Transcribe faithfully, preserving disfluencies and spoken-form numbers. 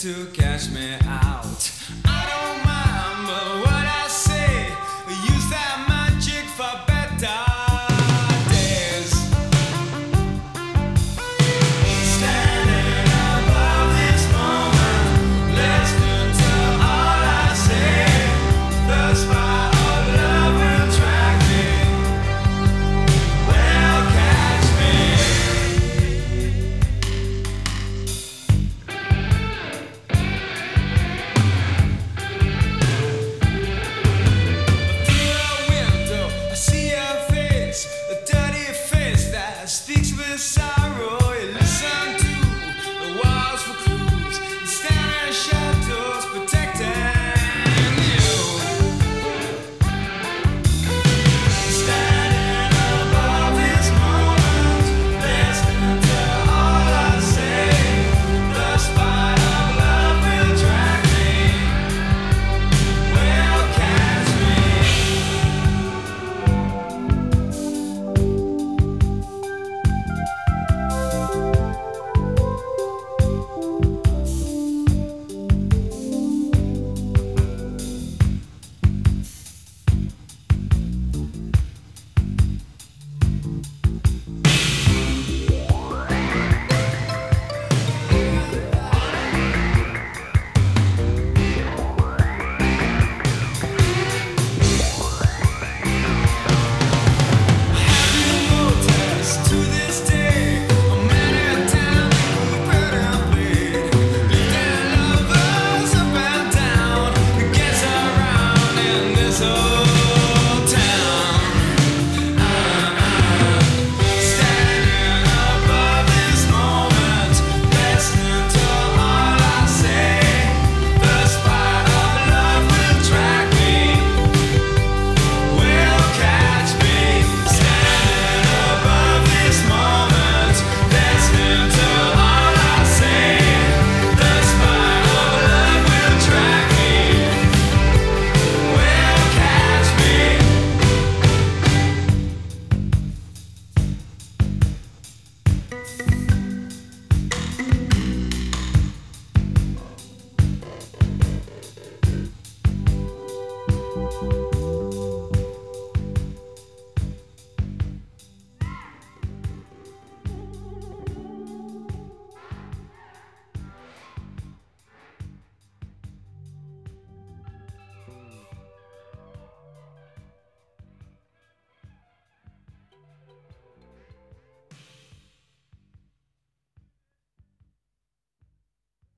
to catch me out. I don't mind but what I say. Use that magic for better days. Standing above this moment, listening to all I say. The spark of love will track me, will catch me. Speaks with sorrow.